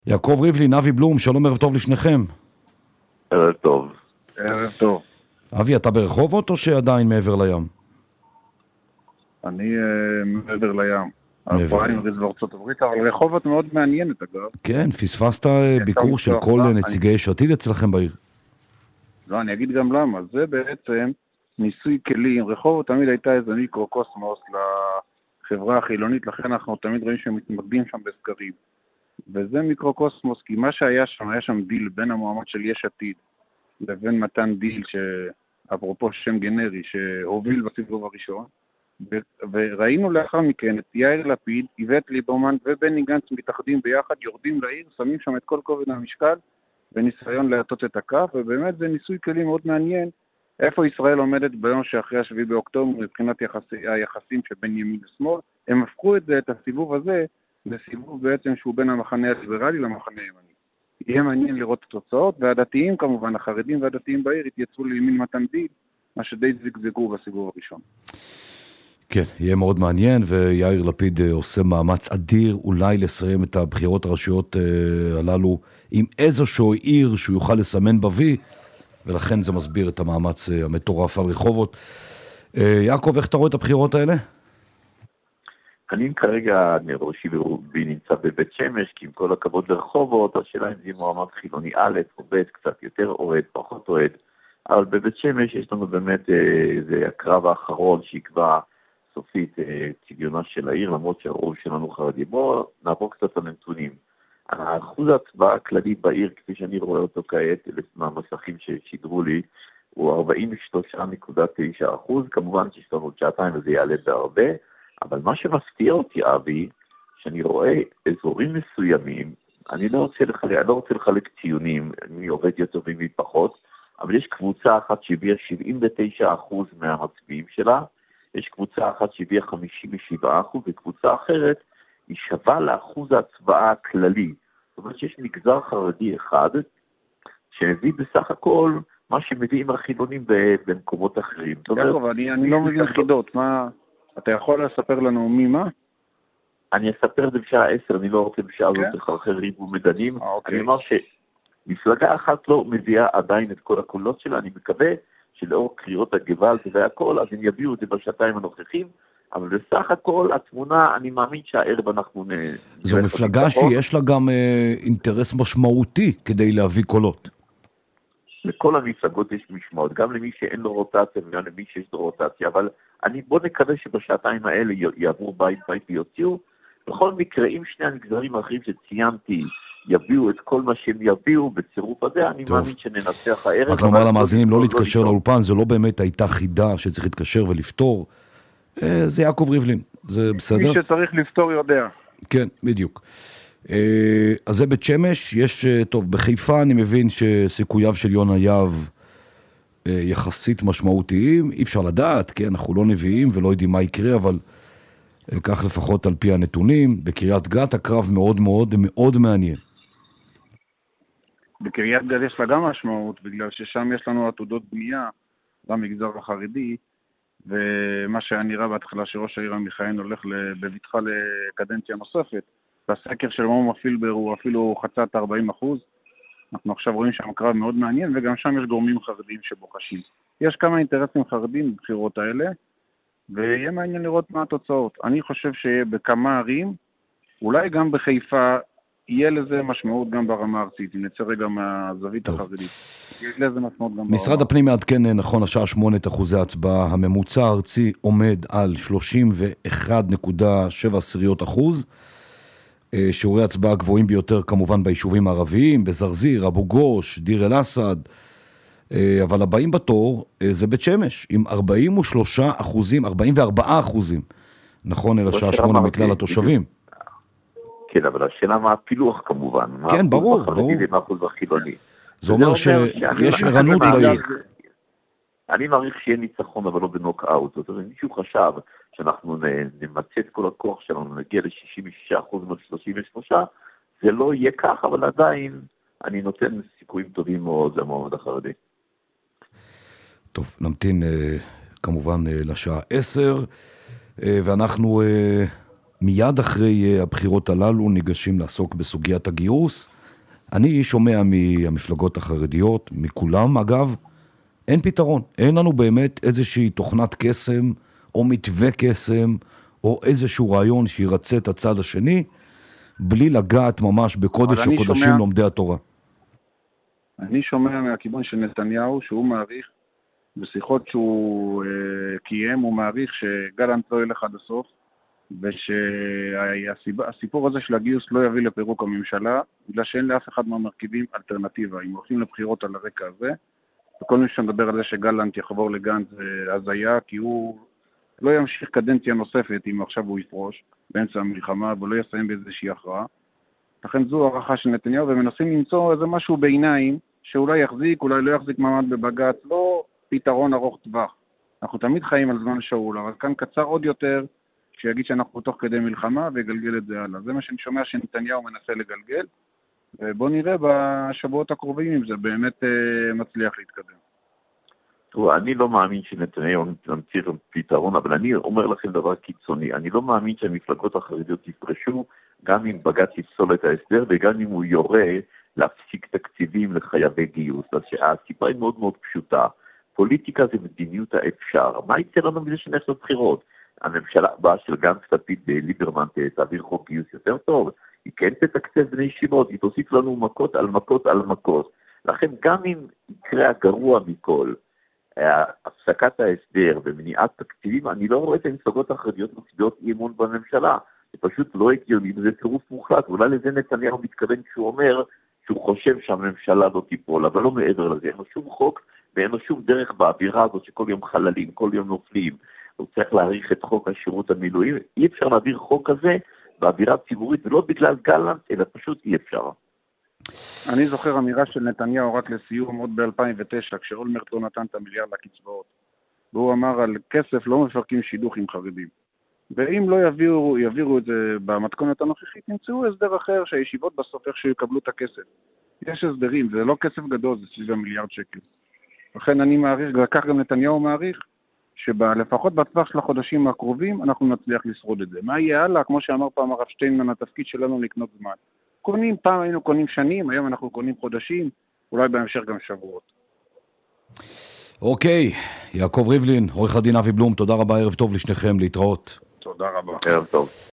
יעקב ריבלין, אבי בלום, שלום, ערב טוב לשניכם. ערב טוב. ערב טוב. אבי, אתה ברחובות או שעדיין מעבר לים? אני מעבר לים. מעבר הפועלים לים. בארצות הברית, אבל רחובות מאוד מעניינת אגב. כן, פספסת ביקור של לפתוח כל לה, נציגי יש עתיד אצלכם בעיר. לא, אני אגיד גם למה. זה בעצם ניסוי כלים. רחובות תמיד הייתה איזה מיקרוקוסמוס לחברה החילונית, לכן אנחנו תמיד רואים שהם מתמקדים שם בסקרים. וזה מיקרוקוסמוס, כי מה שהיה שם, היה שם דיל בין המועמד של יש עתיד לבין מתן דיל, שאפרופו שם גנרי, שהוביל בסיבוב הראשון. וראינו לאחר מכן את יאיר לפיד, איווט ליברמן ובני גנץ מתאחדים ביחד, יורדים לעיר, שמים שם את כל כובד המשקל בניסיון להטות את הקו, ובאמת זה ניסוי כלים מאוד מעניין איפה ישראל עומדת ביום שאחרי השביעי באוקטובר מבחינת היחסים שבין ימין ושמאל. הם הפכו את הסיבוב הזה לסיבוב בעצם שהוא בין המחנה הליברלי למחנה הימני. יהיה מעניין לראות את התוצאות, והדתיים כמובן, החרדים והדתיים בעיר התייצבו לימין מתן דיל, מה שדי זגזגו בסיבוב הראשון. כן, יהיה מאוד מעניין, ויאיר לפיד עושה מאמץ אדיר אולי לסיים את הבחירות הרשויות הללו עם איזשהו עיר שהוא יוכל לסמן בוי, ולכן זה מסביר את המאמץ המטורף על רחובות. יעקב, איך אתה רואה את הבחירות האלה? אני כרגע ראשי ורובי נמצא בבית שמש, כי עם כל הכבוד לרחובות, השאלה אם זה מועמד חילוני א' או ב', קצת יותר אוהד, פחות אוהד, אבל בבית שמש יש לנו באמת זה הקרב האחרון שיקבע סופית צביונה של העיר, למרות שהרוב שלנו חרדי. בואו נעבור קצת על הנתונים. האחוז ההצבעה הכללי בעיר, כפי שאני רואה אותו כעת, מהמסכים ששידרו לי, הוא 43.9%, כמובן שיש לנו שעתיים וזה יעלה בהרבה, אבל מה שמפתיע אותי, אבי, שאני רואה אזורים מסוימים, אני לא רוצה לחלק ציונים, מי עובד יותר ומי פחות, אבל יש קבוצה אחת שהביאה 79% מהמצביעים שלה, יש קבוצה אחת שהביאה 57%, וקבוצה אחרת היא שווה לאחוז ההצבעה הכללי. זאת אומרת שיש מגזר חרדי אחד, שהביא בסך הכל מה שמביאים החילונים במקומות אחרים. יעקב, אני לא מבין חידות, מה... אתה יכול לספר לנו מי מה? אני אספר את זה בשעה 10, אני לא רוצה בשעה הזאת לחרחר ריב ומדנים. אני אומר שמפלגה אחת לא מביאה עדיין את כל הקולות שלה, אני מקווה שלאור קריאות הגוואלד והכל, אז הם יביאו את זה בשעתיים הנוכחים, אבל בסך הכל התמונה, אני מאמין שהערב אנחנו זו מפלגה שיש לה גם אינטרס משמעותי כדי להביא קולות. לכל המפלגות יש משמעות, גם למי שאין לו רוטציה וגם למי שיש לו רוטציה, אבל בוא נקווה שבשעתיים האלה יעברו בית ויוציאו. בכל מקרה, אם שני המגזרים האחרים שציינתי יביאו את כל מה שהם יביאו בצירוף הזה, אני מאמין שננצח הערב. רק נאמר למאזינים לא להתקשר לאולפן, זה לא באמת הייתה חידה שצריך להתקשר ולפתור. זה יעקב ריבלין, זה בסדר? מי שצריך לפתור יודע. כן, בדיוק. אז זה בית שמש, יש, טוב, בחיפה אני מבין שסיכוייו של יונה יהב יחסית משמעותיים, אי אפשר לדעת, כן, אנחנו לא נביאים ולא יודעים מה יקרה, אבל כך לפחות על פי הנתונים. בקריית גת הקרב מאוד מאוד מאוד מעניין. בקריית גת יש לה גם משמעות, בגלל ששם יש לנו עתודות בנייה במגזר החרדי, ומה שהיה נראה בהתחלה שראש העיר המכהן הולך בביטחה לקדנציה נוספת, והסקר של מום פילבר הוא אפילו חצת 40%. אנחנו עכשיו רואים שם קרב מאוד מעניין, וגם שם יש גורמים חרדים שבוקשים. יש כמה אינטרסים חרדים בבחירות האלה, ויהיה מעניין לראות מה התוצאות. אני חושב שבכמה ערים, אולי גם בחיפה, יהיה לזה משמעות גם ברמה הארצית, אם נצא רגע מהזווית החרדית. יהיה לזה משמעות גם ברמה. משרד הפנים מעדכן, נכון, השעה 8 את אחוזי ההצבעה. הממוצע הארצי עומד על 31.7%. שיעורי הצבעה גבוהים ביותר כמובן ביישובים הערביים, בזרזיר, אבו גוש, דיר אל אסד, אבל הבאים בתור זה בית שמש, עם 44%, נכון, אל השעה 8 מכלל התושבים. כן, אבל השאלה מה הפילוח כמובן. כן, ברור, ברור. מה אחוז החילוני. זה אומר שיש ערנות בעיר. אני מעריך שיהיה ניצחון, אבל לא בנוק-אאוט. זאת אומרת, מישהו חשב שאנחנו נמצא את כל הכוח שלנו, נגיע ל-66% מ-33%, זה לא יהיה כך, אבל עדיין אני נותן סיכויים טובים מאוד למועמד החרדי. טוב, נמתין כמובן לשעה 10, ואנחנו מיד אחרי הבחירות הללו ניגשים לעסוק בסוגיית הגיוס. אני שומע מהמפלגות החרדיות, מכולם אגב, אין פתרון. אין לנו באמת איזושהי תוכנת קסם, או מתווה קסם, או איזשהו רעיון שירצה את הצד השני, בלי לגעת ממש בקודש הקודשים לומדי התורה. אני שומע מהכיוון של נתניהו שהוא מעריך, בשיחות שהוא קיים, הוא מעריך שגלנט לא ילך עד הסוף, ושהסיפור הזה של הגיוס לא יביא לפירוק הממשלה, בגלל שאין לאף אחד מהמרכיבים אלטרנטיבה. אם הולכים לבחירות על הרקע הזה, וכל מי שמדבר על זה שגלנט יחבור לגנץ זה הזיה, כי הוא לא ימשיך קדנציה נוספת אם עכשיו הוא יפרוש באמצע המלחמה, ולא יסיים באיזושהי הכרעה. לכן זו הערכה של נתניהו, ומנסים למצוא איזה משהו ביניים, שאולי יחזיק, אולי לא יחזיק מעמד בבג"ץ, לא פתרון ארוך טווח. אנחנו תמיד חיים על זמן שאול, אבל כאן קצר עוד יותר, שיגיד שאנחנו תוך כדי מלחמה ויגלגל את זה הלאה. זה מה שאני שומע שנתניהו מנסה לגלגל, ובוא נראה בשבועות הקרובים אם זה באמת מצליח להתקדם. אני לא מאמין שנתניהו נמציא פתרון, אבל אני אומר לכם דבר קיצוני. אני לא מאמין שהמפלגות החרדיות יפרשו, גם אם בג"ץ יפסול את ההסדר, וגם אם הוא יורה להפסיק תקציבים לחייבי גיוס. אז הסיבה היא מאוד מאוד פשוטה. פוליטיקה זה מדיניות האפשר. מה יצא לנו מזה שנלך לבחירות? הממשלה הבאה של גנץ, לפיד וליברמן תעביר חוק גיוס יותר טוב, היא כן תתקצב בני ישיבות, היא תוסיף לנו מכות על מכות על מכות. לכן גם אם יקרה הגרוע מכל, הפסקת ההסדר ומניעת תקציבים, אני לא רואה את המפלגות החרדיות מצביעות אי אמון בממשלה. זה פשוט לא הגיוני, וזה טירוף מוחלט. אולי לזה נתניהו מתכוון כשהוא אומר שהוא חושב שהממשלה לא תיפול, אבל לא מעבר לזה. אין לו שום חוק ואין לו שום דרך באווירה הזאת שכל יום חללים, כל יום נופלים. הוא צריך להאריך את חוק השירות המילואים. אי אפשר להעביר חוק כזה באווירה ציבורית, ולא בגלל גלנט, אלא פשוט אי אפשר. אני זוכר אמירה של נתניהו רק לסיום עוד ב-2009, כשאולמרט לא נתן את המיליארד לקצבאות. והוא אמר על כסף לא מפרקים שידוך עם חרדים. ואם לא יעבירו את זה במתכונת הנוכחית, נמצאו הסדר אחר שהישיבות בסוף איך שיקבלו את הכסף. יש הסדרים, זה לא כסף גדול, זה סביב מיליארד שקל. לכן אני מעריך, וכך גם נתניהו מעריך, שלפחות בטווח של החודשים הקרובים אנחנו נצליח לשרוד את זה. מה יהיה הלאה? כמו שאמר פעם הרב שטיינמן, התפקיד שלנו לקנות זמן. קונים, פעם היינו קונים שנים, היום אנחנו קונים חודשים, אולי בהמשך גם שבועות. אוקיי, יעקב ריבלין, עורך הדין אבי בלום, תודה רבה, ערב טוב לשניכם, להתראות. תודה רבה. ערב טוב.